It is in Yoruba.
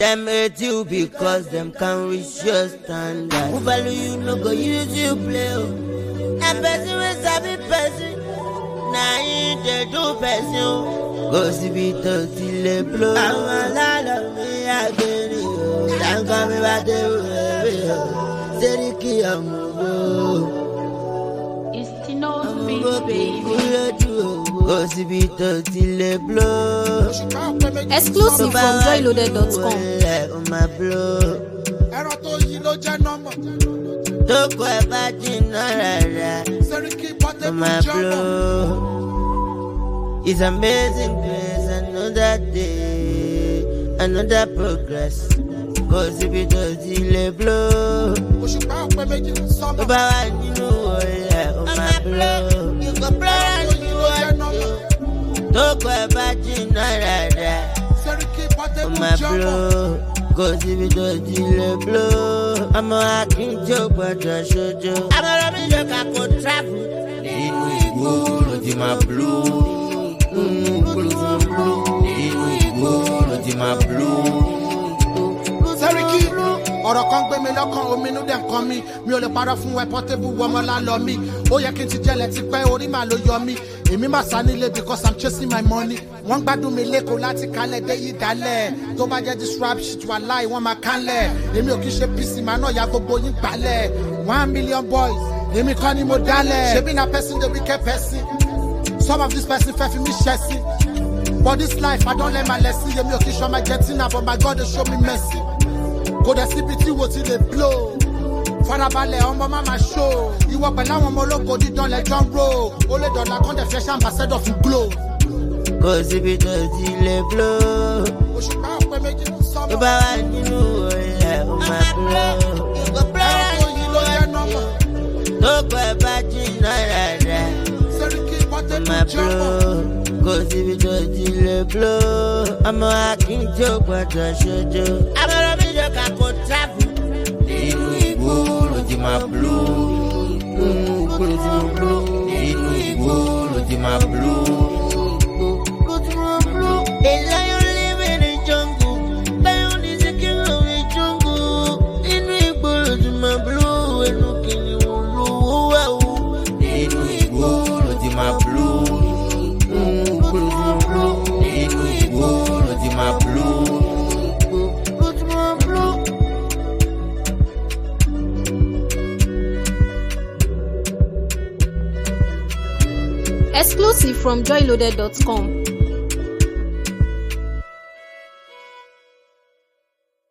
Them hate you because them can't reach your standard. Who value you no go use you play. A person with sabi person. Now you they do person. Go see me till they blow. I'm a lot of me again. I'm coming back to you. Seriki amugo. It's Tino's baby. Go see me till they blow. Exclusive from joyloaded.com. On my blow. Toko ebatina rara. On my blow. It's amazing grace. Another day, another progress. Cause if it does the blow. About you know, on my blow. You go blow and you want. Toko ebatina rara. On my blow. Cause if it does the blow, I'm a hacking joke, but I showed you. I'm a rubbish joke, I could travel. In my blue, in my blue. Ọ̀rọ̀ kan gbé mi lọ́kàn ominú dẹ̀ kàn mí mi ò lè parọ́ fún ẹ Portable ọmọ lálọ́ mi ó yẹ kí n ti jẹ́lẹ̀ ti pẹ́ orí màá ló yọ mí èmi máa sá nílé because I'm chasing my money wọ́n gbádùn mi lẹ́kọ̀ọ́ láti kalẹ̀ dé yí dalẹ̀ tó bá jẹ́ this rap shit wà láì wọ́n máa kánlẹ̀ èmi ò kí ṣe PC màá náà ya gbogbo yín gbalẹ̀ 1 million boys èmi kọ́ ni mo dálẹ̀ ṣebí na person dey wicked person some of this person fẹ́ fi mí ṣẹ́sí but this life I don't learn my lesson èmi ò kí ṣọ́ my jetting na but my God dey show me mercy. Go the CBT what till they blow. Farabalẹ̀ ọmọ mama show. Ìwọ pẹ̀lú àwọn ọmọ ológo dídán lẹ John Rowe. Ó lè dọ̀là kan dẹ̀ fresh ambassador fún Glow. Cause if it does the blow. Òṣùpá ọ̀pẹ méjì ní sọ́mọ̀. Tó bá wà nínú ọ̀rẹ́ on my blow. Ìgò blow yìí ló jẹ́ nọ́mọ̀. Toko ebatina rara. Seriki on my blow. Cause if it does the blow, I'm a hacking joke, but I showed you. I'm a rubbish joke, I could travel. In my blue, in my blue. A lion live in the jungle, lion is the king of the jungle. In my blue, and looking in my blue. Exclusive from joyloaded.com.